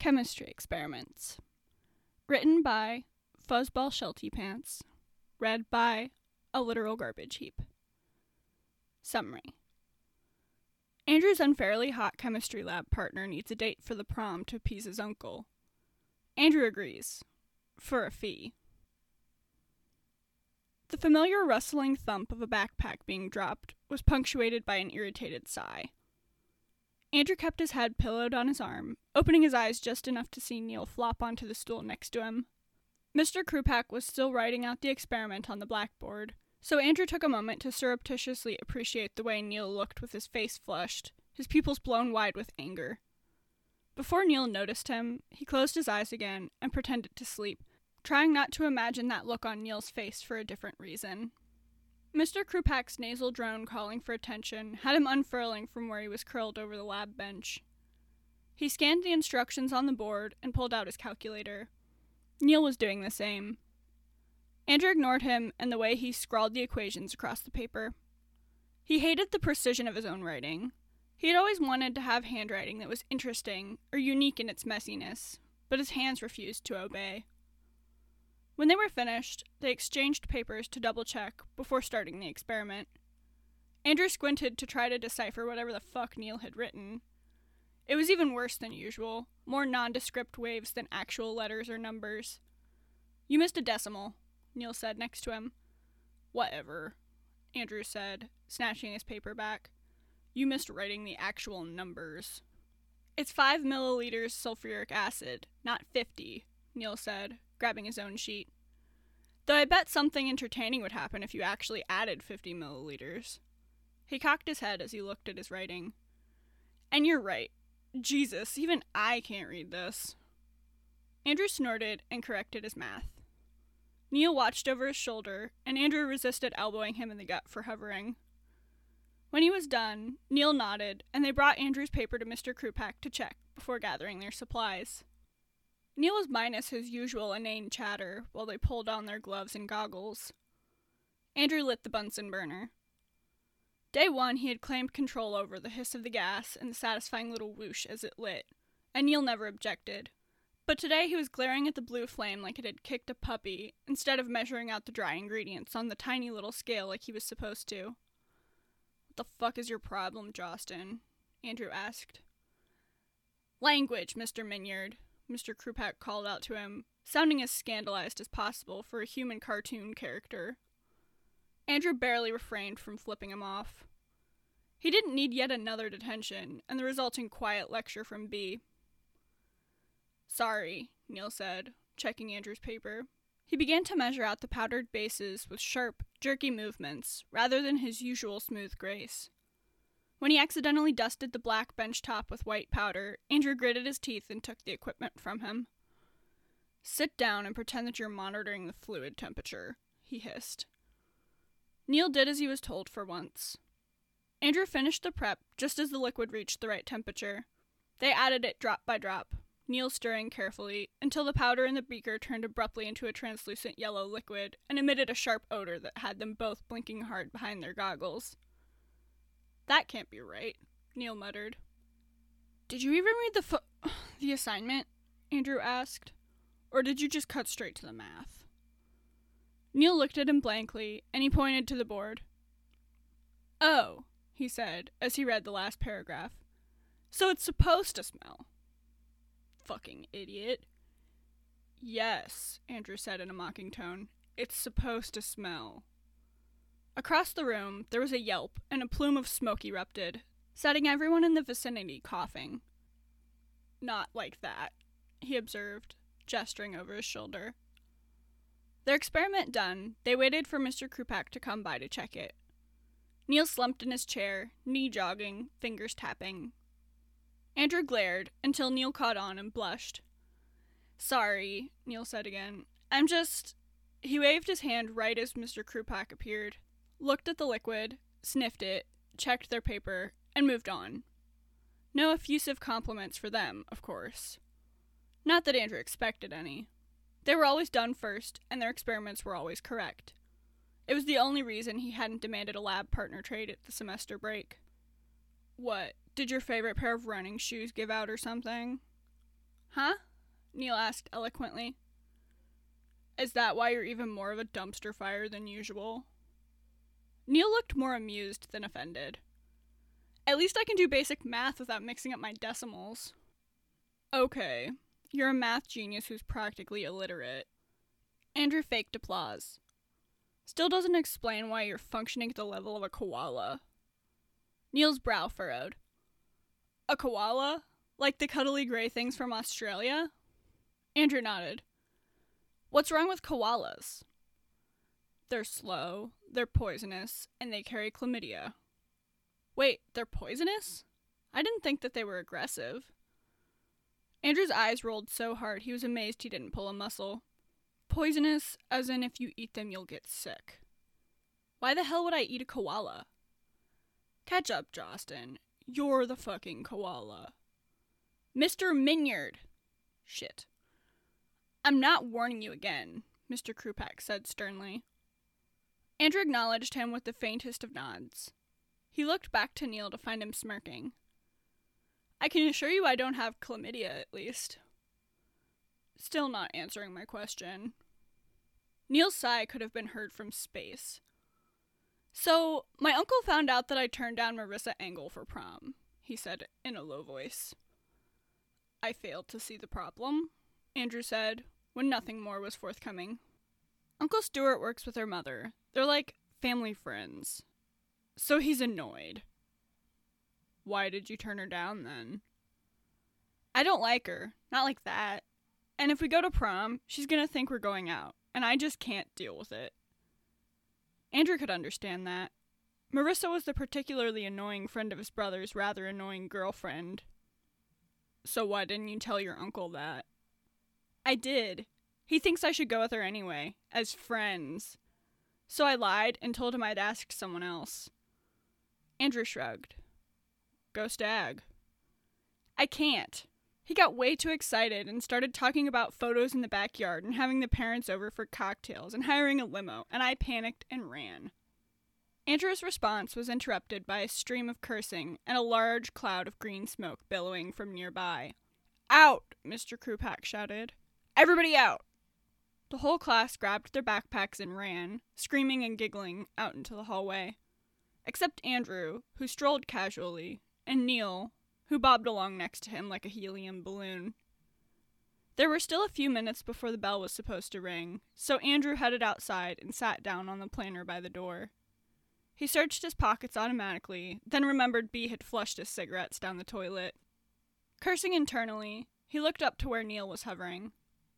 Chemistry Experiments. Written by Fuzzball Shelty Pants. Read by A Literal Garbage Heap. Summary. Andrew's unfairly hot chemistry lab partner needs a date for the prom to appease his uncle. Andrew agrees. For a fee. The familiar rustling thump of a backpack being dropped was punctuated by an irritated sigh. Andrew kept his head pillowed on his arm, opening his eyes just enough to see Neil flop onto the stool next to him. Mr. Krupak was still writing out the experiment on the blackboard, so Andrew took a moment to surreptitiously appreciate the way Neil looked with his face flushed, his pupils blown wide with anger. Before Neil noticed him, he closed his eyes again and pretended to sleep, trying not to imagine that look on Neil's face for a different reason. Mr. Krupak's nasal drone calling for attention had him unfurling from where he was curled over the lab bench. He scanned the instructions on the board and pulled out his calculator. Neil was doing the same. Andrew ignored him and the way he scrawled the equations across the paper. He hated the precision of his own writing. He had always wanted to have handwriting that was interesting or unique in its messiness, but his hands refused to obey. When they were finished, they exchanged papers to double-check before starting the experiment. Andrew squinted to try to decipher whatever the fuck Neil had written. It was even worse than usual, more nondescript waves than actual letters or numbers. "You missed a decimal," Neil said next to him. "Whatever," Andrew said, snatching his paper back. "You missed writing the actual numbers." "It's 5 milliliters sulfuric acid, not 50, Neil said, grabbing his own sheet. "Though I bet something entertaining would happen if you actually added 50 milliliters. He cocked his head as he looked at his writing. "And you're right. Jesus, even I can't read this." Andrew snorted and corrected his math. Neil watched over his shoulder, and Andrew resisted elbowing him in the gut for hovering. When he was done, Neil nodded, and they brought Andrew's paper to Mr. Krupak to check before gathering their supplies. Neil was minus his usual inane chatter while they pulled on their gloves and goggles. Andrew lit the Bunsen burner. Day one, he had claimed control over the hiss of the gas and the satisfying little whoosh as it lit, and Neil never objected. But today he was glaring at the blue flame like it had kicked a puppy, instead of measuring out the dry ingredients on the tiny little scale like he was supposed to. "What the fuck is your problem, Jostin?" Andrew asked. "Language, Mr. Minyard," Mr. Krupak called out to him, sounding as scandalized as possible for a human cartoon character. Andrew barely refrained from flipping him off. He didn't need yet another detention, and the resulting quiet lecture from B. "Sorry," Neil said, checking Andrew's paper. He began to measure out the powdered bases with sharp, jerky movements, rather than his usual smooth grace. When he accidentally dusted the black bench top with white powder, Andrew gritted his teeth and took the equipment from him. "Sit down and pretend that you're monitoring the fluid temperature," he hissed. Neil did as he was told for once. Andrew finished the prep just as the liquid reached the right temperature. They added it drop by drop, Neil stirring carefully, until the powder in the beaker turned abruptly into a translucent yellow liquid and emitted a sharp odor that had them both blinking hard behind their goggles. "That can't be right," Neil muttered. "Did you even read the assignment?" Andrew asked. "Or did you just cut straight to the math?" Neil looked at him blankly, and he pointed to the board. "Oh," he said, as he read the last paragraph. "So it's supposed to smell." "Fucking idiot." "Yes," Andrew said in a mocking tone. "It's supposed to smell." Across the room, there was a yelp, and a plume of smoke erupted, setting everyone in the vicinity coughing. "Not like that," he observed, gesturing over his shoulder. Their experiment done, they waited for Mr. Krupak to come by to check it. Neil slumped in his chair, knee jogging, fingers tapping. Andrew glared, until Neil caught on and blushed. "Sorry," Neil said again. "I'm just—" He waved his hand right as Mr. Krupak appeared, looked at the liquid, sniffed it, checked their paper, and moved on. No effusive compliments for them, of course. Not that Andrew expected any. They were always done first, and their experiments were always correct. It was the only reason he hadn't demanded a lab partner trade at the semester break. "What, did your favorite pair of running shoes give out or something?" Huh? Neil asked eloquently. Is that why you're even more of a dumpster fire than usual? Neil looked more amused than offended. At least I can do basic math without mixing up my decimals. Okay, you're a math genius who's practically illiterate. Andrew faked applause. Still doesn't explain why you're functioning at the level of a koala. Neil's brow furrowed. A koala? Like the cuddly gray things from Australia? Andrew nodded. What's wrong with koalas? They're slow, they're poisonous, and they carry chlamydia. Wait, they're poisonous? I didn't think that they were aggressive. Andrew's eyes rolled so hard he was amazed he didn't pull a muscle. Poisonous, as in if you eat them you'll get sick. Why the hell would I eat a koala? Catch up, Jostin. You're the fucking koala. Mr. Minyard! Shit. I'm not warning you again, Mr. Krupak said sternly. Andrew acknowledged him with the faintest of nods. He looked back to Neil to find him smirking. I can assure you I don't have chlamydia, at least. Still not answering my question. Neil's sigh could have been heard from space. So, my uncle found out that I turned down Marissa Engel for prom, he said in a low voice. I failed to see the problem, Andrew said, when nothing more was forthcoming. Uncle Stuart works with her mother. They're like family friends. So he's annoyed. Why did you turn her down, then? I don't like her. Not like that. And if we go to prom, she's gonna think we're going out, and I just can't deal with it. Andrew could understand that. Marissa was the particularly annoying friend of his brother's rather annoying girlfriend. So why didn't you tell your uncle that? I did. He thinks I should go with her anyway, as friends. So I lied and told him I'd asked someone else. Andrew shrugged. Go Stag. I can't. He got way too excited and started talking about photos in the backyard and having the parents over for cocktails and hiring a limo, and I panicked and ran. Andrew's response was interrupted by a stream of cursing and a large cloud of green smoke billowing from nearby. Out! Mr. Krupak shouted. Everybody out! The whole class grabbed their backpacks and ran, screaming and giggling, out into the hallway. Except Andrew, who strolled casually, and Neil, who bobbed along next to him like a helium balloon. There were still a few minutes before the bell was supposed to ring, so Andrew headed outside and sat down on the planter by the door. He searched his pockets automatically, then remembered B had flushed his cigarettes down the toilet. Cursing internally, he looked up to where Neil was hovering.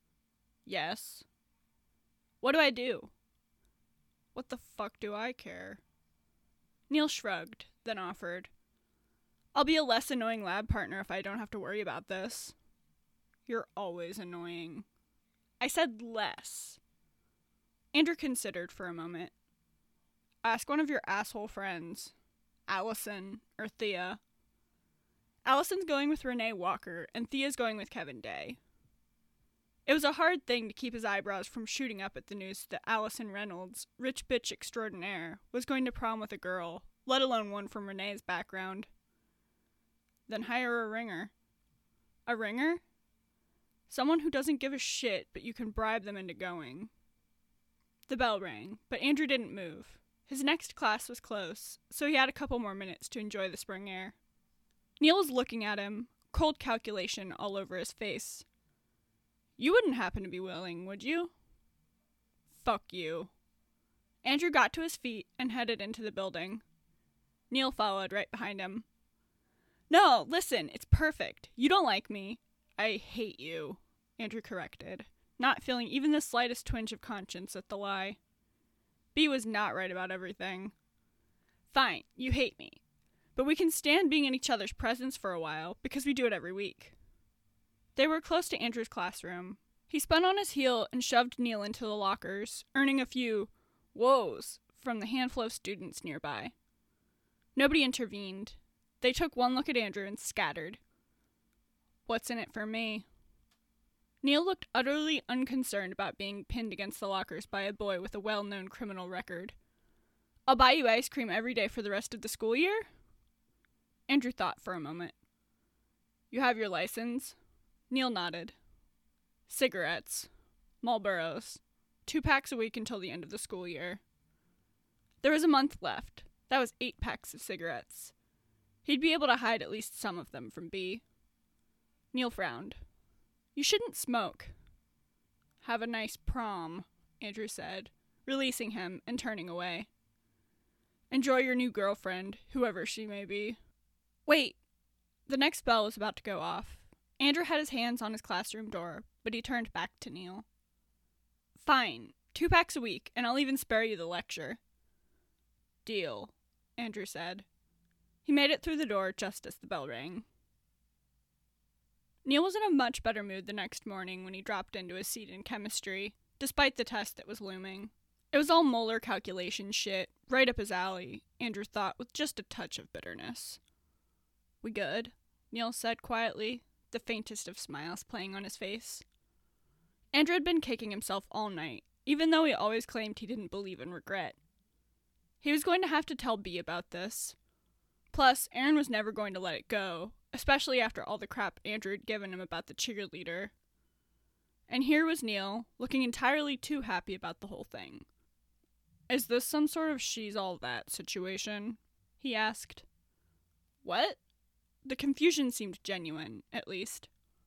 Yes. What do I do? What the fuck do I care? Neil shrugged, then offered. I'll be a less annoying lab partner if I don't have to worry about this. You're always annoying. I said less. Andrew considered for a moment. Ask one of your asshole friends. Allison or Thea. Allison's going with Renee Walker, and Thea's going with Kevin Day. It was a hard thing to keep his eyebrows from shooting up at the news that Allison Reynolds, rich bitch extraordinaire, was going to prom with a girl, let alone one from Renee's background. Then hire a ringer. A ringer? Someone who doesn't give a shit, but you can bribe them into going. The bell rang, but Andrew didn't move. His next class was close, so he had a couple more minutes to enjoy the spring air. Neil was looking at him, cold calculation all over his face. You wouldn't happen to be willing, would you? Fuck you. Andrew got to his feet and headed into the building. Neil followed right behind him. No, listen, it's perfect. You don't like me. I hate you, Andrew corrected, not feeling even the slightest twinge of conscience at the lie. B was not right about everything. Fine, you hate me. But we can stand being in each other's presence for a while, because we do it every week. They were close to Andrew's classroom. He spun on his heel and shoved Neil into the lockers, earning a few whoas from the handful of students nearby. Nobody intervened. They took one look at Andrew and scattered. What's in it for me? Neil looked utterly unconcerned about being pinned against the lockers by a boy with a well-known criminal record. I'll buy you ice cream every day for the rest of the school year? Andrew thought for a moment. You have your license? Neil nodded. Cigarettes. Marlboros. 2 packs a week until the end of the school year. There was a month left. That was 8 packs of cigarettes. He'd be able to hide at least some of them from B. Neil frowned. You shouldn't smoke. Have a nice prom, Andrew said, releasing him and turning away. Enjoy your new girlfriend, whoever she may be. Wait! The next bell was about to go off. Andrew had his hands on his classroom door, but he turned back to Neil. Fine, 2 packs a week, and I'll even spare you the lecture. Deal, Andrew said. He made it through the door just as the bell rang. Neil was in a much better mood the next morning when he dropped into his seat in chemistry, despite the test that was looming. It was all molar calculation shit, right up his alley, Andrew thought, with just a touch of bitterness. We good? Neil said quietly, the faintest of smiles playing on his face. Andrew had been kicking himself all night, even though he always claimed he didn't believe in regret. He was going to have to tell B about this. Plus, Aaron was never going to let it go, especially after all the crap Andrew had given him about the cheerleader. And here was Neil, looking entirely too happy about the whole thing. Is this some sort of she's all that situation? He asked. What? The confusion seemed genuine, at least.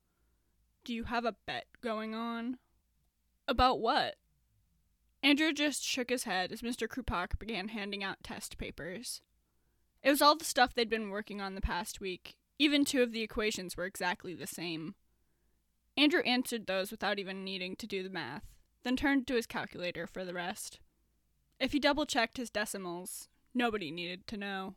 Do you have a bet going on? About what? Andrew just shook his head as Mr. Krupak began handing out test papers. It was all the stuff they'd been working on the past week. Even 2 of the equations were exactly the same. Andrew answered those without even needing to do the math, then turned to his calculator for the rest. If he double-checked his decimals, nobody needed to know.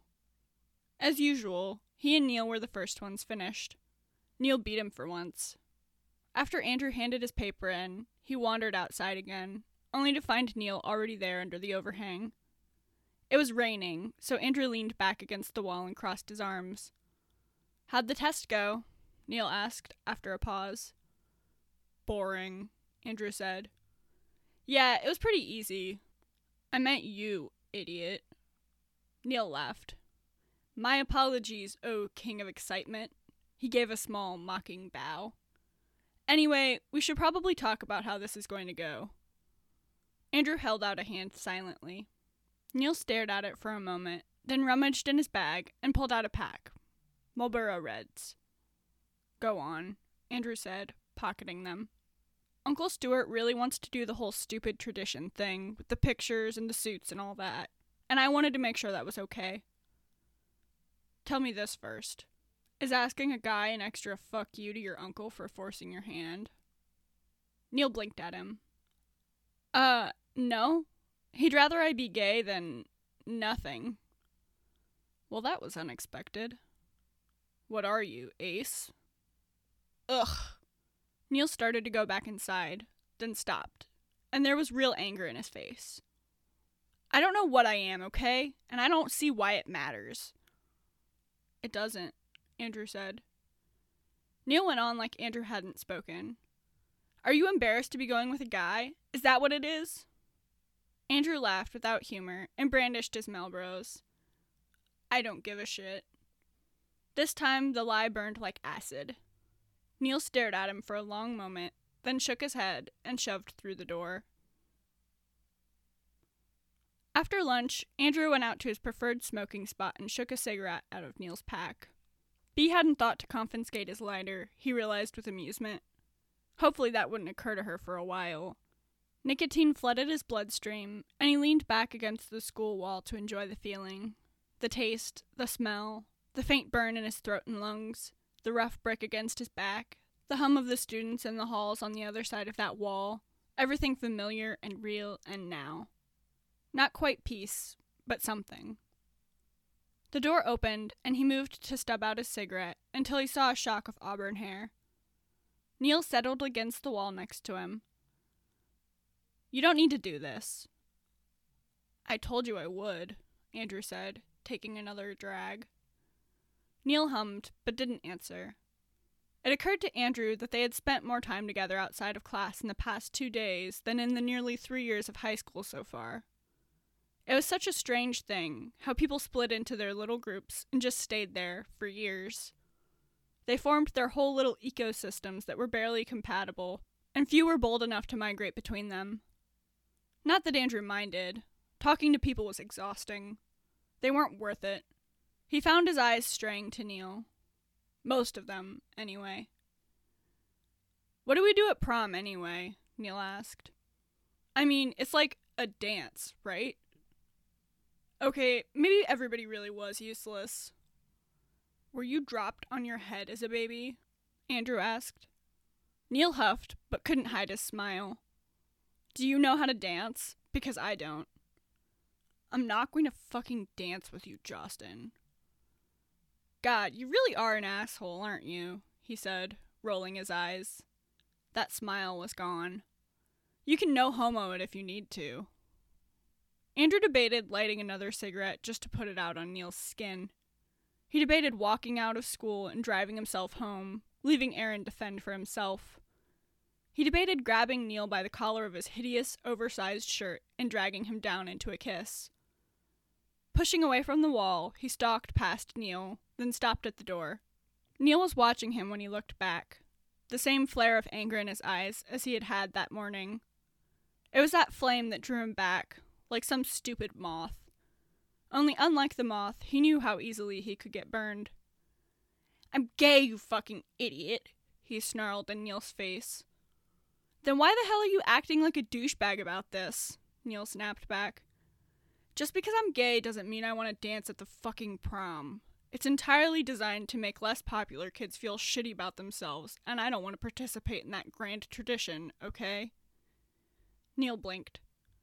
As usual, he and Neil were the first ones finished. Neil beat him for once. After Andrew handed his paper in, he wandered outside again, only to find Neil already there under the overhang. It was raining, so Andrew leaned back against the wall and crossed his arms. How'd the test go? Neil asked, after a pause. Boring, Andrew said. Yeah, it was pretty easy. I meant you, idiot. Neil laughed. My apologies, O king of excitement. He gave a small, mocking bow. Anyway, we should probably talk about how this is going to go. Andrew held out a hand silently. Neil stared at it for a moment, then rummaged in his bag and pulled out a pack. Marlboro Reds. Go on, Andrew said, pocketing them. Uncle Stuart really wants to do the whole stupid tradition thing, with the pictures and the suits and all that, and I wanted to make sure that was okay. Tell me this first. Is asking a guy an extra fuck you to your uncle for forcing your hand? Neil blinked at him. No. He'd rather I be gay than nothing. Well, that was unexpected. What are you, Ace? Ugh. Neil started to go back inside, then stopped, and there was real anger in his face. I don't know what I am, okay? And I don't see why it matters. It doesn't, Andrew said. Neil went on like Andrew hadn't spoken. Are you embarrassed to be going with a guy? Is that what it is? Andrew laughed without humor and brandished his Marlboros. I don't give a shit. This time the lie burned like acid. Neil stared at him for a long moment, then shook his head and shoved through the door. After lunch, Andrew went out to his preferred smoking spot and shook a cigarette out of Neil's pack. B hadn't thought to confiscate his lighter, he realized with amusement. Hopefully that wouldn't occur to her for a while. Nicotine flooded his bloodstream, and he leaned back against the school wall to enjoy the feeling. The taste, the smell, the faint burn in his throat and lungs, the rough brick against his back, the hum of the students in the halls on the other side of that wall, everything familiar and real and now. Not quite peace, but something. The door opened, and he moved to stub out his cigarette until he saw a shock of auburn hair. Neil settled against the wall next to him. You don't need to do this. I told you I would, Andrew said, taking another drag. Neil hummed, but didn't answer. It occurred to Andrew that they had spent more time together outside of class in the past 2 days than in the nearly 3 years of high school so far. It was such a strange thing, how people split into their little groups and just stayed there for years. They formed their whole little ecosystems that were barely compatible, and few were bold enough to migrate between them. Not that Andrew minded. Talking to people was exhausting. They weren't worth it. He found his eyes straying to Neil. Most of them, anyway. "What do we do at prom, anyway?" Neil asked. "I mean, it's like a dance, right?" Okay, maybe everybody really was useless. "Were you dropped on your head as a baby?" Andrew asked. Neil huffed, but couldn't hide his smile. "Do you know how to dance? Because I don't." "I'm not going to fucking dance with you, Justin." "God, you really are an asshole, aren't you?" he said, rolling his eyes. That smile was gone. "You can no homo it if you need to." Andrew debated lighting another cigarette just to put it out on Neil's skin. He debated walking out of school and driving himself home, leaving Aaron to fend for himself. He debated grabbing Neil by the collar of his hideous, oversized shirt and dragging him down into a kiss. Pushing away from the wall, he stalked past Neil, then stopped at the door. Neil was watching him when he looked back, the same flare of anger in his eyes as he had had that morning. It was that flame that drew him back, like some stupid moth. Only unlike the moth, he knew how easily he could get burned. "I'm gay, you fucking idiot," he snarled in Neil's face. "Then why the hell are you acting like a douchebag about this?" Neil snapped back. "Just because I'm gay doesn't mean I want to dance at the fucking prom. It's entirely designed to make less popular kids feel shitty about themselves, and I don't want to participate in that grand tradition, okay?" Neil blinked.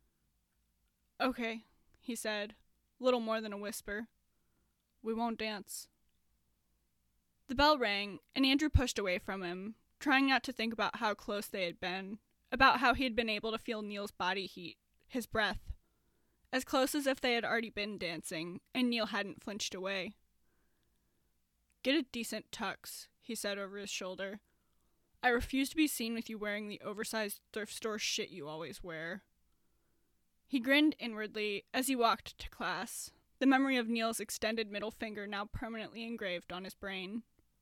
"Okay," he said, little more than a whisper. "We won't dance." The bell rang, and Andrew pushed away from him, trying not to think about how close they had been, about how he had been able to feel Neil's body heat, his breath, as close as if they had already been dancing, and Neil hadn't flinched away. "Get a decent tux," he said over his shoulder. "I refuse to be seen with you wearing the oversized thrift store shit you always wear." He grinned inwardly as he walked to class, the memory of Neil's extended middle finger now permanently engraved on his brain.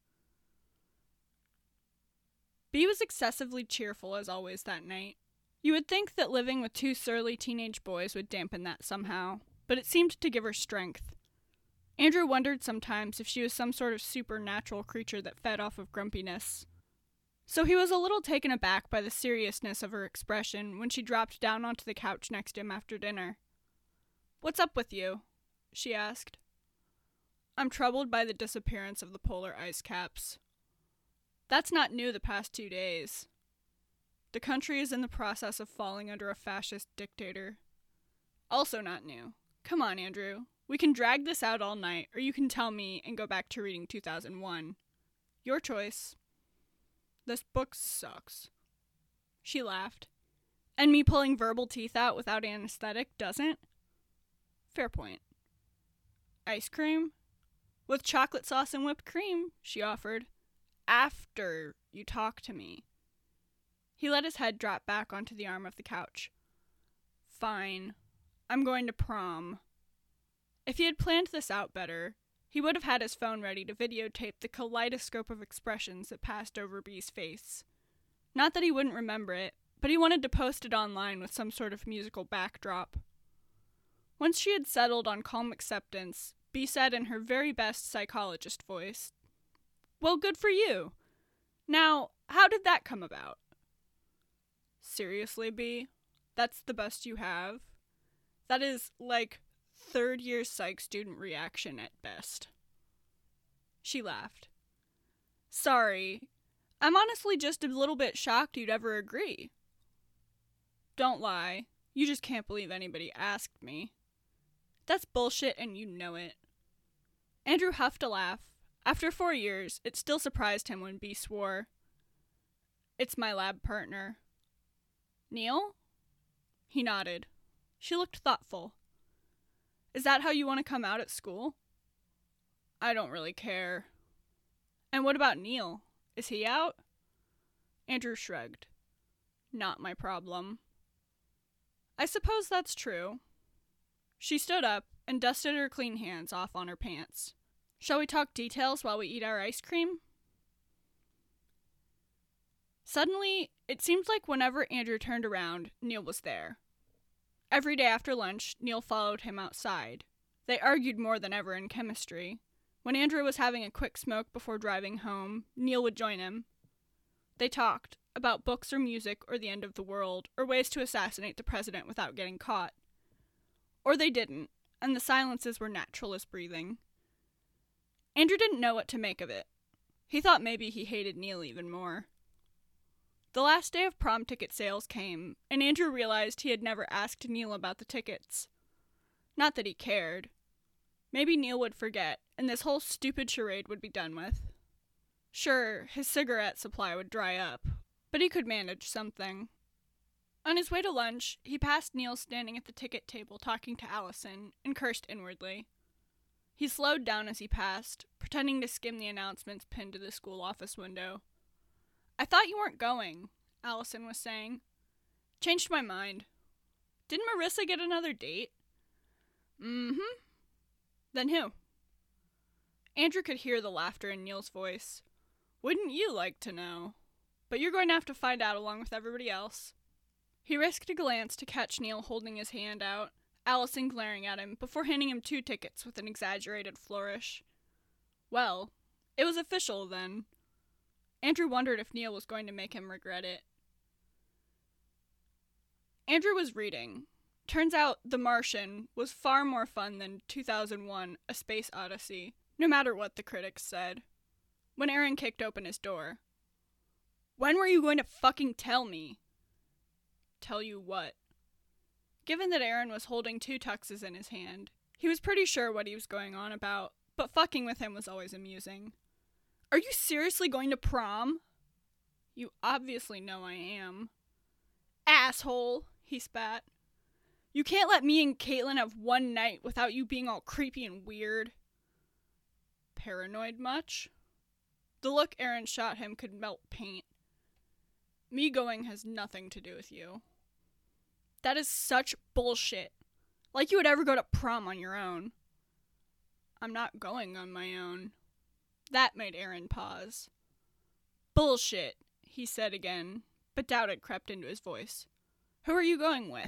Bea was excessively cheerful as always that night. You would think that living with two surly teenage boys would dampen that somehow, but it seemed to give her strength. Andrew wondered sometimes if she was some sort of supernatural creature that fed off of grumpiness. So he was a little taken aback by the seriousness of her expression when she dropped down onto the couch next to him after dinner. "What's up with you?" she asked. "I'm troubled by the disappearance of the polar ice caps. That's not new the past 2 days. The country is in the process of falling under a fascist dictator. Also not new. Come on, Andrew. We can drag this out all night, or you can tell me and go back to reading 2001. Your choice." "This book sucks." She laughed. "And me pulling verbal teeth out without anesthetic doesn't?" "Fair point." "Ice cream?" "With chocolate sauce and whipped cream," she offered. "After you talk to me." He let his head drop back onto the arm of the couch. "Fine. I'm going to prom." If he had planned this out better, he would have had his phone ready to videotape the kaleidoscope of expressions that passed over Bea's face. Not that he wouldn't remember it, but he wanted to post it online with some sort of musical backdrop. Once she had settled on calm acceptance, Bea said in her very best psychologist voice, "Well, good for you. Now, how did that come about?" "Seriously, Bea? That's the best you have? That is, like, third-year psych student reaction at best." She laughed. "Sorry. I'm honestly just a little bit shocked you'd ever agree." "Don't lie. You just can't believe anybody asked me." "That's bullshit and you know it." Andrew huffed a laugh. After 4 years, it still surprised him when Bea swore. "It's my lab partner." "Neil?" He nodded. She looked thoughtful. "Is that how you want to come out at school?" "I don't really care." "And what about Neil? Is he out?" Andrew shrugged. "Not my problem." "I suppose that's true." She stood up and dusted her clean hands off on her pants. "Shall we talk details while we eat our ice cream?" Suddenly, it seemed like whenever Andrew turned around, Neil was there. Every day after lunch, Neil followed him outside. They argued more than ever in chemistry. When Andrew was having a quick smoke before driving home, Neil would join him. They talked about books or music or the end of the world, or ways to assassinate the president without getting caught. Or they didn't, and the silences were natural as breathing. Andrew didn't know what to make of it. He thought maybe he hated Neil even more. The last day of prom ticket sales came, and Andrew realized he had never asked Neil about the tickets. Not that he cared. Maybe Neil would forget, and this whole stupid charade would be done with. Sure, his cigarette supply would dry up, but he could manage something. On his way to lunch, he passed Neil standing at the ticket table talking to Allison, and cursed inwardly. He slowed down as he passed, pretending to skim the announcements pinned to the school office window. "I thought you weren't going," Allison was saying. "Changed my mind. Didn't Marissa get another date?" "Mm-hmm. Then who?" Andrew could hear the laughter in Neil's voice. "Wouldn't you like to know? But you're going to have to find out along with everybody else." He risked a glance to catch Neil holding his hand out, Allison glaring at him, before handing him 2 tickets with an exaggerated flourish. Well, it was official then. Andrew wondered if Neil was going to make him regret it. Andrew was reading. Turns out The Martian was far more fun than 2001: A Space Odyssey, no matter what the critics said. When Aaron kicked open his door. "When were you going to fucking tell me?" "Tell you what?" Given that Aaron was holding 2 tuxes in his hand, he was pretty sure what he was going on about, but fucking with him was always amusing. "Are you seriously going to prom?" "You obviously know I am." "Asshole," he spat. "You can't let me and Caitlin have one night without you being all creepy and weird." "Paranoid much?" The look Aaron shot him could melt paint. "Me going has nothing to do with you." "That is such bullshit. Like you would ever go to prom on your own." "I'm not going on my own." That made Aaron pause. "Bullshit," he said again, but doubt had crept into his voice. "Who are you going with?"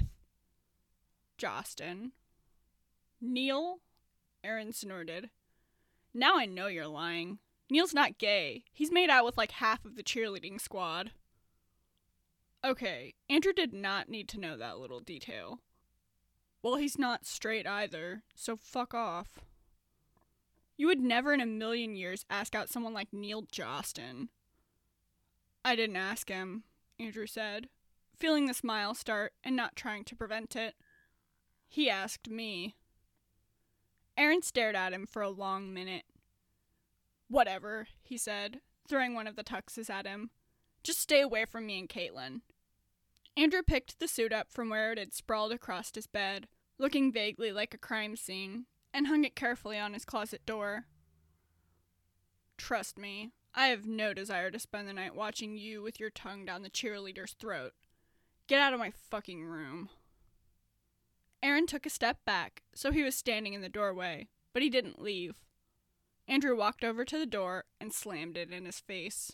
"Jostin." "Neil?" Aaron snorted. "Now I know you're lying. Neil's not gay. He's made out with like half of the cheerleading squad." Okay, Andrew did not need to know that little detail. "Well, he's not straight either, so fuck off." "You would never in a million years ask out someone like Neil Jostin." "I didn't ask him," Andrew said, feeling the smile start and not trying to prevent it. "He asked me." Aaron stared at him for a long minute. "Whatever," he said, throwing one of the tuxes at him. "Just stay away from me and Caitlin." Andrew picked the suit up from where it had sprawled across his bed, looking vaguely like a crime scene, and hung it carefully on his closet door. "Trust me, I have no desire to spend the night watching you with your tongue down the cheerleader's throat. Get out of my fucking room." Aaron took a step back, so he was standing in the doorway, but he didn't leave. Andrew walked over to the door and slammed it in his face.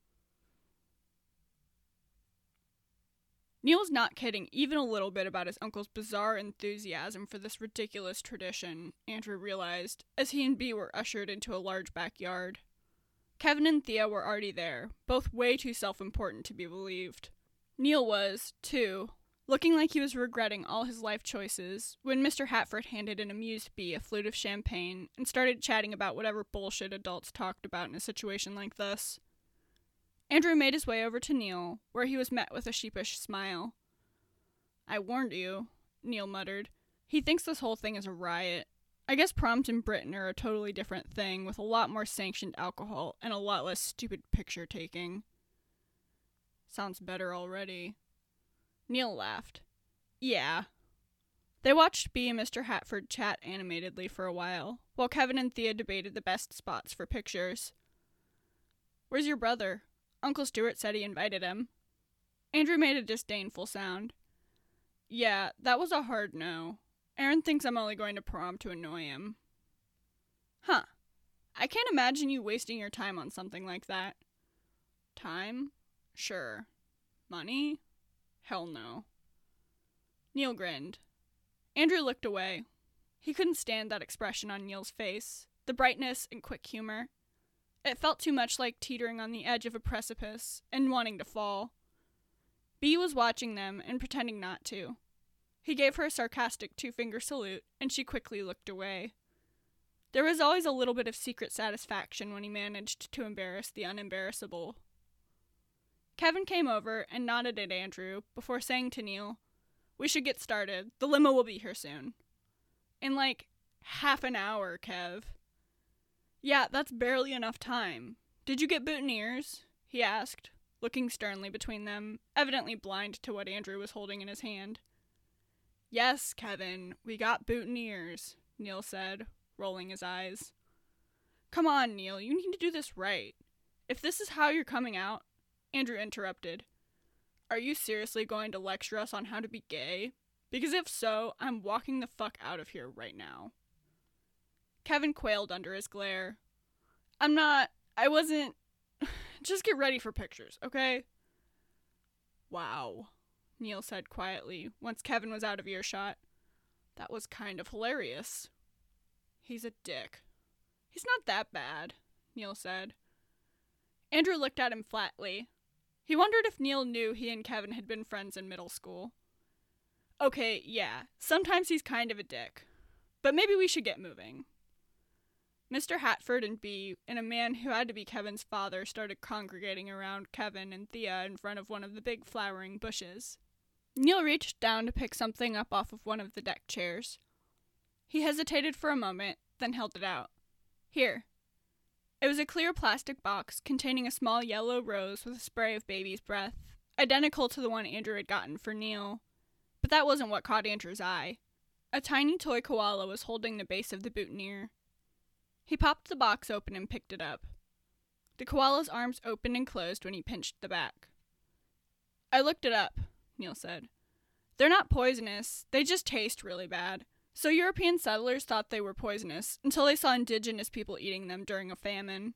Neil was not kidding even a little bit about his uncle's bizarre enthusiasm for this ridiculous tradition, Andrew realized, as he and Bea were ushered into a large backyard. Kevin and Thea were already there, both way too self-important to be believed. Neil was, too, looking like he was regretting all his life choices, when Mr. Hatford handed an amused Bea a flute of champagne and started chatting about whatever bullshit adults talked about in a situation like this. Andrew made his way over to Neil, where he was met with a sheepish smile. "I warned you," Neil muttered. "He thinks this whole thing is a riot. I guess proms in Britain are a totally different thing, with a lot more sanctioned alcohol and a lot less stupid picture-taking." "Sounds better already." Neil laughed. "Yeah." They watched Bea and Mr. Hatford chat animatedly for a while Kevin and Thea debated the best spots for pictures. "Where's your brother? Uncle Stuart said he invited him." Andrew made a disdainful sound. "Yeah, that was a hard no. Aaron thinks I'm only going to prom to annoy him." "Huh. I can't imagine you wasting your time on something like that." "Time? Sure. Money? Hell no. Neil grinned. Andrew looked away. He couldn't stand that expression on Neil's face, the brightness and quick humor. It felt too much like teetering on the edge of a precipice and wanting to fall. Bea was watching them and pretending not to. He gave her a sarcastic two-finger salute, and she quickly looked away. There was always a little bit of secret satisfaction when he managed to embarrass the unembarrassable. Kevin came over and nodded at Andrew before saying to Neil, "We should get started. The limo will be here soon." "In like half an hour, Kev." "Yeah, that's barely enough time. Did you get boutonnieres?" he asked, looking sternly between them, evidently blind to what Andrew was holding in his hand. "Yes, Kevin, we got boutonnieres," Neil said, rolling his eyes. "Come on, Neil, you need to do this right. If this is how you're coming out," Andrew interrupted. "Are you seriously going to lecture us on how to be gay? Because if so, I'm walking the fuck out of here right now." Kevin quailed under his glare. I wasn't... Just get ready for pictures, okay?" "Wow," Neil said quietly, once Kevin was out of earshot. "That was kind of hilarious." "He's a dick." "He's not that bad," Neil said. Andrew looked at him flatly. He wondered if Neil knew he and Kevin had been friends in middle school. "Okay, yeah, sometimes he's kind of a dick. But maybe we should get moving." Mr. Hatford and Bea and a man who had to be Kevin's father started congregating around Kevin and Thea in front of one of the big flowering bushes. Neil reached down to pick something up off of one of the deck chairs. He hesitated for a moment, then held it out. "Here." It was a clear plastic box containing a small yellow rose with a spray of baby's breath, identical to the one Andrew had gotten for Neil. But that wasn't what caught Andrew's eye. A tiny toy koala was holding the base of the boutonniere. He popped the box open and picked it up. The koala's arms opened and closed when he pinched the back. "I looked it up," Neil said. "They're not poisonous, they just taste really bad. So European settlers thought they were poisonous until they saw indigenous people eating them during a famine."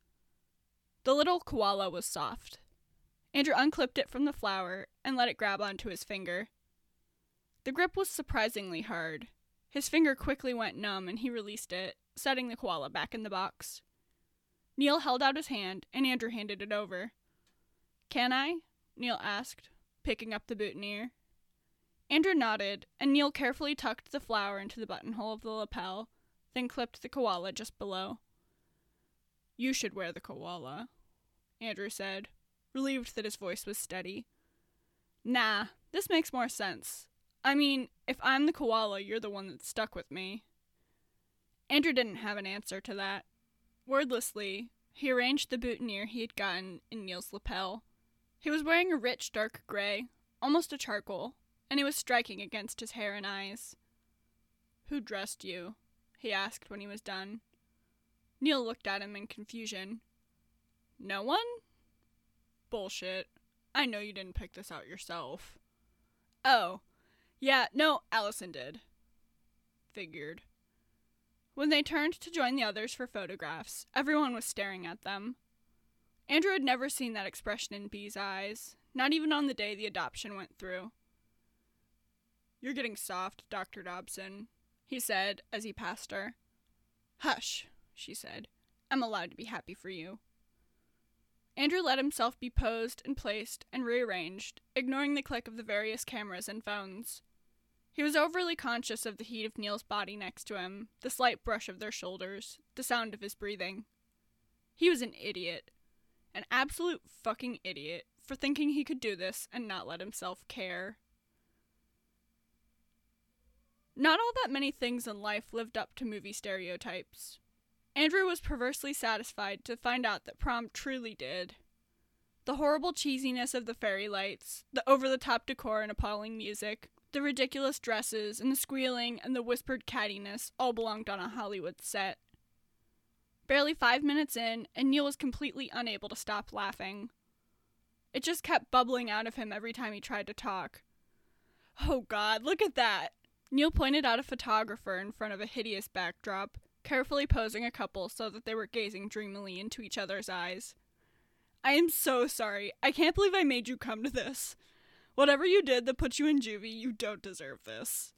The little koala was soft. Andrew unclipped it from the flower and let it grab onto his finger. The grip was surprisingly hard. His finger quickly went numb and he released it, setting the koala back in the box. Neil held out his hand and Andrew handed it over. "Can I?" Neil asked, picking up the boutonniere. Andrew nodded, and Neil carefully tucked the flower into the buttonhole of the lapel, then clipped the koala just below. "You should wear the koala," Andrew said, relieved that his voice was steady. "Nah, this makes more sense. I mean, if I'm the koala, you're the one that's stuck with me." Andrew didn't have an answer to that. Wordlessly, he arranged the boutonniere he had gotten in Neil's lapel. He was wearing a rich dark gray, almost a charcoal, and it was striking against his hair and eyes. "Who dressed you?" he asked when he was done. Neil looked at him in confusion. "No one?" "Bullshit. I know you didn't pick this out yourself." "Oh. Yeah, no, Allison did." "Figured." When they turned to join the others for photographs, everyone was staring at them. Andrew had never seen that expression in Bea's eyes, not even on the day the adoption went through. "You're getting soft, Dr. Dobson," he said as he passed her. "Hush," she said. "I'm allowed to be happy for you." Andrew let himself be posed and placed and rearranged, ignoring the click of the various cameras and phones. He was overly conscious of the heat of Neil's body next to him, the slight brush of their shoulders, the sound of his breathing. He was an idiot. An absolute fucking idiot for thinking he could do this and not let himself care. Not all that many things in life lived up to movie stereotypes. Andrew was perversely satisfied to find out that prom truly did. The horrible cheesiness of the fairy lights, the over-the-top decor and appalling music, the ridiculous dresses and the squealing and the whispered cattiness all belonged on a Hollywood set. Barely 5 minutes in, and Neil was completely unable to stop laughing. It just kept bubbling out of him every time he tried to talk. "Oh God, look at that!" Neil pointed out a photographer in front of a hideous backdrop, carefully posing a couple so that they were gazing dreamily into each other's eyes. I am so sorry. I can't believe I made you come to this. Whatever you did that put you in juvie, you don't deserve this.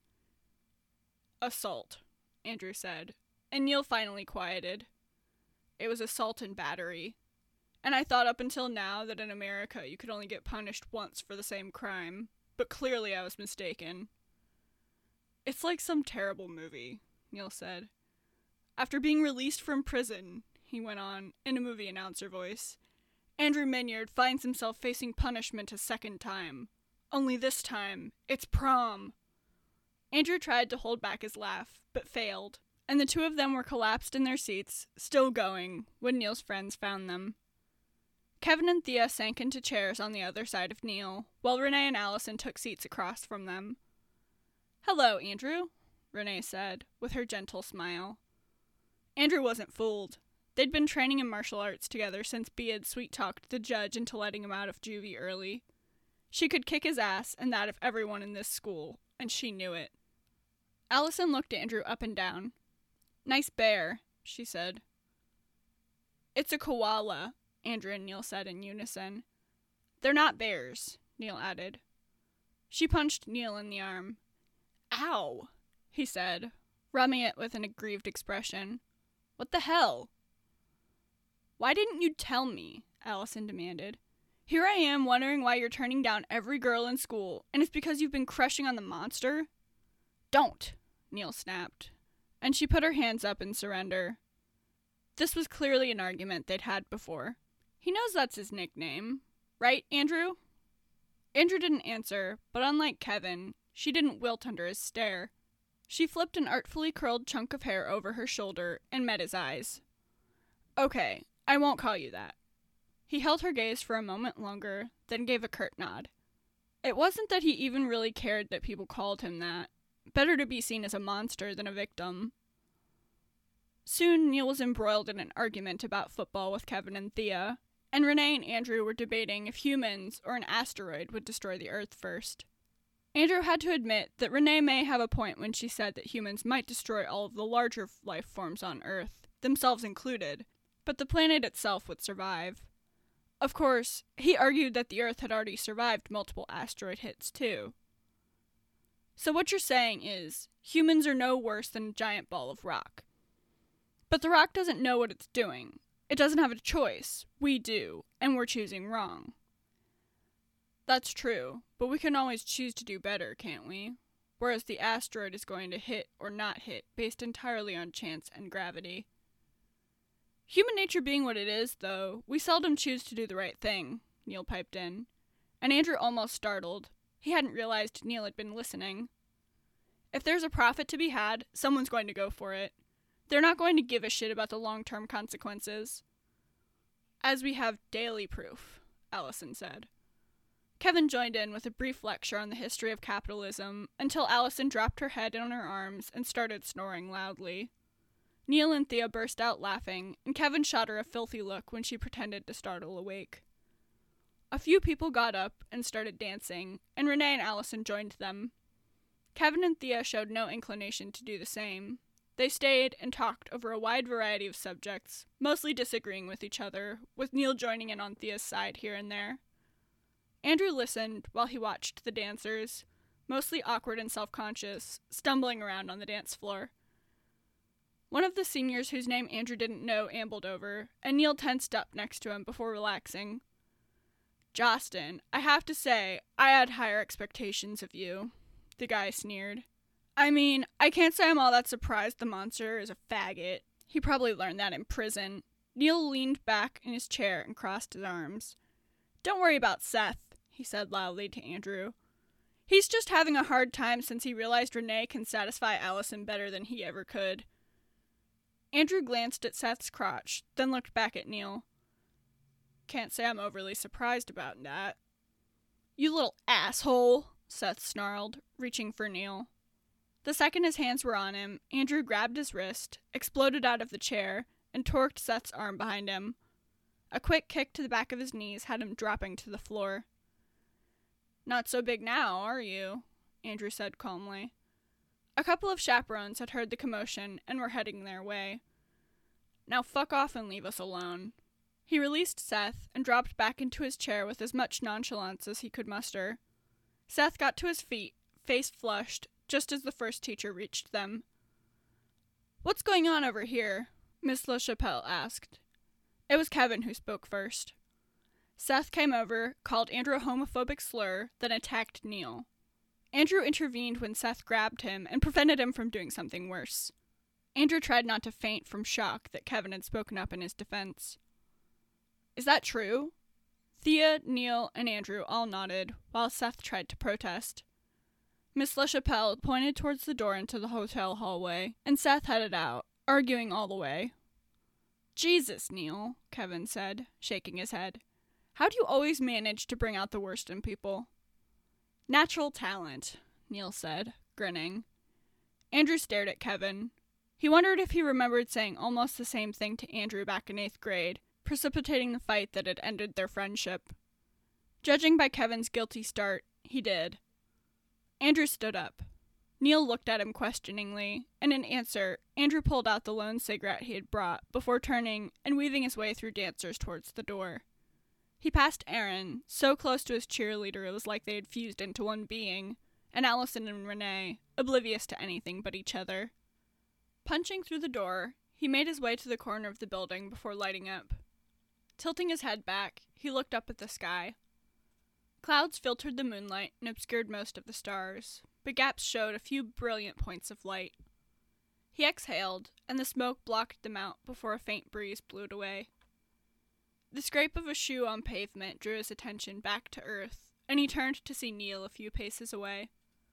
Assault, Andrew said, and Neil finally quieted. It was assault and battery. And I thought up until now that in America you could only get punished once for the same crime, but clearly I was mistaken. It's like some terrible movie, Neil said. After being released from prison, he went on, in a movie announcer voice, Andrew Minyard finds himself facing punishment a second time. Only this time, it's prom. Andrew tried to hold back his laugh, but failed, and the two of them were collapsed in their seats, still going, when Neil's friends found them. Kevin and Thea sank into chairs on the other side of Neil, while Renee and Allison took seats across from them. "Hello, Andrew," Renee said, with her gentle smile. Andrew wasn't fooled. They'd been training in martial arts together since Bea had sweet-talked the judge into letting him out of juvie early. She could kick his ass and that of everyone in this school, and she knew it. Allison looked Andrew up and down. "Nice bear," she said. "It's a koala," Andrew and Neil said in unison. "They're not bears," Neil added. She punched Neil in the arm. "Ow," he said, rubbing it with an aggrieved expression. "What the hell?" "Why didn't you tell me?" Allison demanded. "Here I am wondering why you're turning down every girl in school, and it's because you've been crushing on the monster?" "Don't," Neil snapped, and she put her hands up in surrender. This was clearly an argument they'd had before. "He knows that's his nickname. Right, Andrew?" Andrew didn't answer, but unlike Kevin, she didn't wilt under his stare. She flipped an artfully curled chunk of hair over her shoulder and met his eyes. "Okay, I won't call you that." He held her gaze for a moment longer, then gave a curt nod. It wasn't that he even really cared that people called him that. Better to be seen as a monster than a victim. Soon Neil was embroiled in an argument about football with Kevin and Thea, and Renee and Andrew were debating if humans or an asteroid would destroy the Earth first. Andrew had to admit that Renee may have a point when she said that humans might destroy all of the larger life forms on Earth, themselves included, but the planet itself would survive. Of course, he argued that the Earth had already survived multiple asteroid hits, too. "So what you're saying is, humans are no worse than a giant ball of rock. But the rock doesn't know what it's doing. It doesn't have a choice. We do, and we're choosing wrong." "That's true, but we can always choose to do better, can't we? Whereas the asteroid is going to hit or not hit based entirely on chance and gravity. Human nature being what it is, though, we seldom choose to do the right thing," Neil piped in, and Andrew almost startled. He hadn't realized Neil had been listening. "If there's a profit to be had, someone's going to go for it. They're not going to give a shit about the long-term consequences." "As we have daily proof," Allison said. Kevin joined in with a brief lecture on the history of capitalism until Allison dropped her head on her arms and started snoring loudly. Neil and Thea burst out laughing, and Kevin shot her a filthy look when she pretended to startle awake. A few people got up and started dancing, and Renee and Allison joined them. Kevin and Thea showed no inclination to do the same. They stayed and talked over a wide variety of subjects, mostly disagreeing with each other, with Neil joining in on Thea's side here and there. Andrew listened while he watched the dancers, mostly awkward and self-conscious, stumbling around on the dance floor. One of the seniors whose name Andrew didn't know ambled over, and Neil tensed up next to him before relaxing. "Jostin, I have to say, I had higher expectations of you," the guy sneered. "I mean, I can't say I'm all that surprised the monster is a faggot. He probably learned that in prison." Neil leaned back in his chair and crossed his arms. "Don't worry about Seth," he said loudly to Andrew. "He's just having a hard time since he realized Renee can satisfy Allison better than he ever could." Andrew glanced at Seth's crotch, then looked back at Neil. "Can't say I'm overly surprised about that." "You little asshole," Seth snarled, reaching for Neil. The second his hands were on him, Andrew grabbed his wrist, exploded out of the chair, and torqued Seth's arm behind him. A quick kick to the back of his knees had him dropping to the floor. "Not so big now, are you?" Andrew said calmly. A couple of chaperones had heard the commotion and were heading their way. "Now fuck off and leave us alone." He released Seth and dropped back into his chair with as much nonchalance as he could muster. Seth got to his feet, face flushed, just as the first teacher reached them. "What's going on over here?" Miss LaChapelle asked. It was Kevin who spoke first. Seth came over, called Andrew a homophobic slur, then attacked Neil. Andrew intervened when Seth grabbed him and prevented him from doing something worse. Andrew tried not to faint from shock that Kevin had spoken up in his defense. "Is that true?" Thea, Neil, and Andrew all nodded, while Seth tried to protest. Miss LaChapelle pointed towards the door into the hotel hallway, and Seth headed out, arguing all the way. "Jesus, Neil," Kevin said, shaking his head. "How do you always manage to bring out the worst in people?" "Natural talent," Neil said, grinning. Andrew stared at Kevin. He wondered if he remembered saying almost the same thing to Andrew back in 8th grade, precipitating the fight that had ended their friendship. Judging by Kevin's guilty start, he did. Andrew stood up. Neil looked at him questioningly, and in answer, Andrew pulled out the lone cigarette he had brought before turning and weaving his way through dancers towards the door. He passed Aaron, so close to his cheerleader it was like they had fused into one being, and Allison and Renee, oblivious to anything but each other. Punching through the door, he made his way to the corner of the building before lighting up. Tilting his head back, he looked up at the sky. Clouds filtered the moonlight and obscured most of the stars, but gaps showed a few brilliant points of light. He exhaled, and the smoke blocked them out before a faint breeze blew it away. The scrape of a shoe on pavement drew his attention back to earth, and he turned to see Neil a few paces away.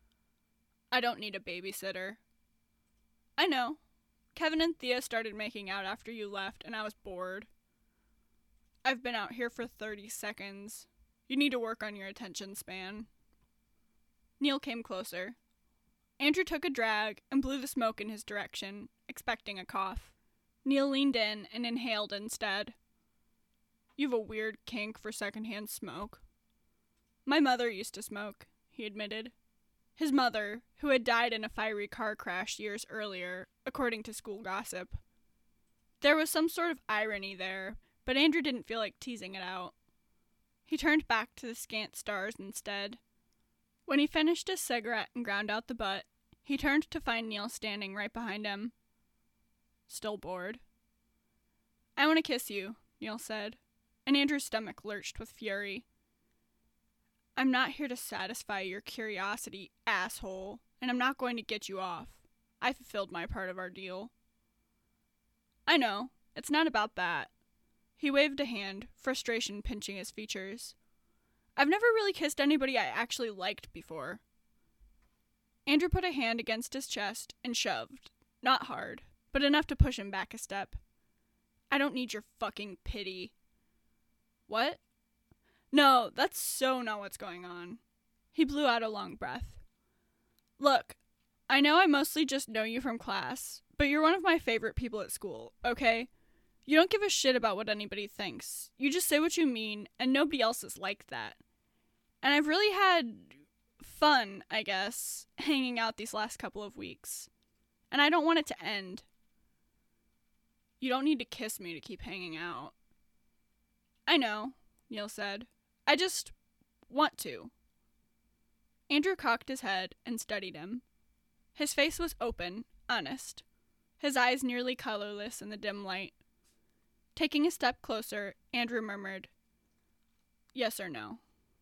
"I don't need a babysitter." "I know. Kevin and Thea started making out after you left, and I was bored." "I've been out here for 30 seconds. You need to work on your attention span." Neil came closer. Andrew took a drag and blew the smoke in his direction, expecting a cough. Neil leaned in and inhaled instead. "You've a weird kink for secondhand smoke." "My mother used to smoke," he admitted. His mother, who had died in a fiery car crash years earlier, according to school gossip. There was some sort of irony there, but Andrew didn't feel like teasing it out. He turned back to the scant stars instead. When he finished his cigarette and ground out the butt, he turned to find Neil standing right behind him. Still bored. "I want to kiss you," Neil said, and Andrew's stomach lurched with fury. "I'm not here to satisfy your curiosity, asshole, and I'm not going to get you off. I fulfilled my part of our deal." "I know. It's not about that." He waved a hand, frustration pinching his features. "I've never really kissed anybody I actually liked before." Andrew put a hand against his chest and shoved. Not hard, but enough to push him back a step. "I don't need your fucking pity." "What?" "No, that's so not what's going on." He blew out a long breath. "Look, I know I mostly just know you from class, but you're one of my favorite people at school, okay? You don't give a shit about what anybody thinks. You just say what you mean, and nobody else is like that. And I've really had fun, I guess, hanging out these last couple of weeks. And I don't want it to end." "You don't need to kiss me to keep hanging out." "I know," Neil said. "I just want to." Andrew cocked his head and studied him. His face was open, honest, his eyes nearly colorless in the dim light. Taking a step closer, Andrew murmured, "Yes or no?"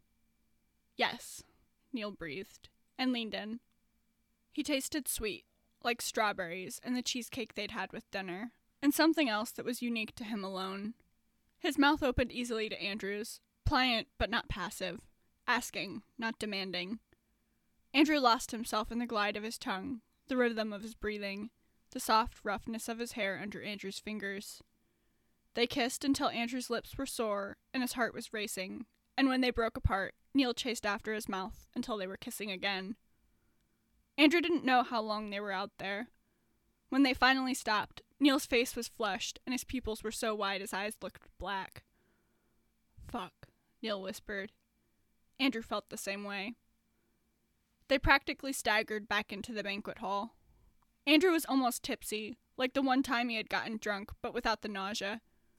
"Yes," Neil breathed, and leaned in. He tasted sweet, like strawberries and the cheesecake they'd had with dinner, and something else that was unique to him alone. His mouth opened easily to Andrew's, pliant but not passive, asking, not demanding. Andrew lost himself in the glide of his tongue, the rhythm of his breathing, the soft roughness of his hair under Andrew's fingers. They kissed until Andrew's lips were sore and his heart was racing, and when they broke apart, Neil chased after his mouth until they were kissing again. Andrew didn't know how long they were out there. When they finally stopped, Neil's face was flushed and his pupils were so wide his eyes looked black. "Fuck," Neil whispered. Andrew felt the same way. They practically staggered back into the banquet hall. Andrew was almost tipsy, like the one time he had gotten drunk, but without the nausea.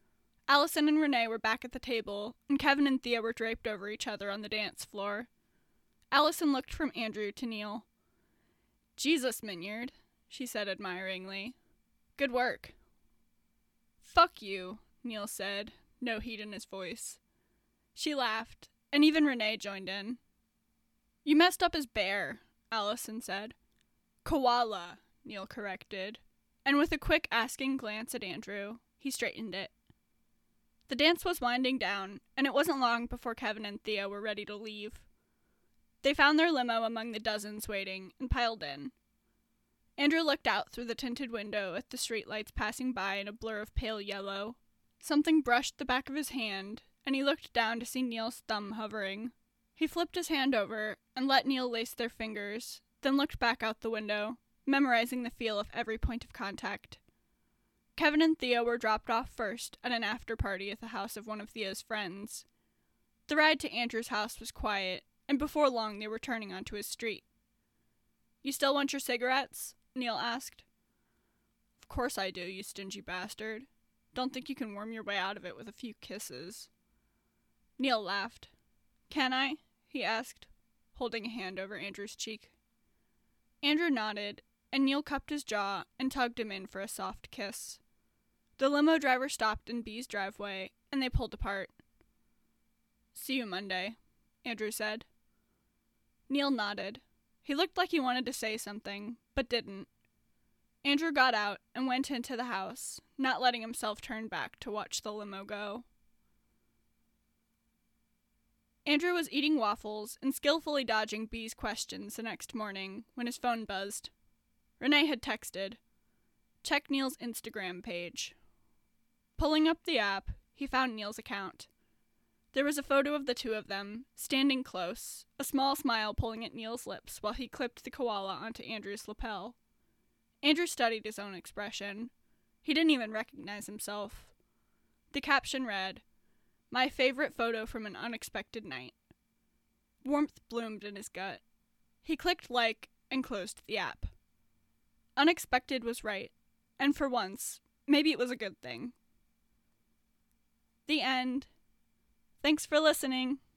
Allison and Renee were back at the table, and Kevin and Thea were draped over each other on the dance floor. Allison looked from Andrew to Neil. "Jesus, Minyard," she said admiringly. "Good work." "Fuck you," Neil said, no heat in his voice. She laughed, and even Renee joined in. "You messed up as bear," Allison said. "Koala," Neil corrected, and with a quick asking glance at Andrew, he straightened it. The dance was winding down, and it wasn't long before Kevin and Thea were ready to leave. They found their limo among the dozens waiting and piled in. Andrew looked out through the tinted window at the streetlights passing by in a blur of pale yellow. Something brushed the back of his hand, and he looked down to see Neil's thumb hovering. He flipped his hand over and let Neil lace their fingers, then looked back out the window, memorizing the feel of every point of contact. Kevin and Thea were dropped off first at an after-party at the house of one of Thea's friends. The ride to Andrew's house was quiet, and before long they were turning onto his street. "You still want your cigarettes?" Neil asked. "Of course I do, you stingy bastard. Don't think you can worm your way out of it with a few kisses." Neil laughed. "Can I?" he asked, holding a hand over Andrew's cheek. Andrew nodded, and Neil cupped his jaw and tugged him in for a soft kiss. The limo driver stopped in Bee's driveway, and they pulled apart. "See you Monday," Andrew said. Neil nodded. He looked like he wanted to say something, but didn't. Andrew got out and went into the house, not letting himself turn back to watch the limo go. Andrew was eating waffles and skillfully dodging Bee's questions the next morning when his phone buzzed. Renee had texted, "Check Neil's Instagram page." Pulling up the app, he found Neil's account. There was a photo of the two of them, standing close, a small smile pulling at Neil's lips while he clipped the koala onto Andrew's lapel. Andrew studied his own expression. He didn't even recognize himself. The caption read, "My favorite photo from an unexpected night." Warmth bloomed in his gut. He clicked like and closed the app. Unexpected was right, and for once, maybe it was a good thing. The end. Thanks for listening.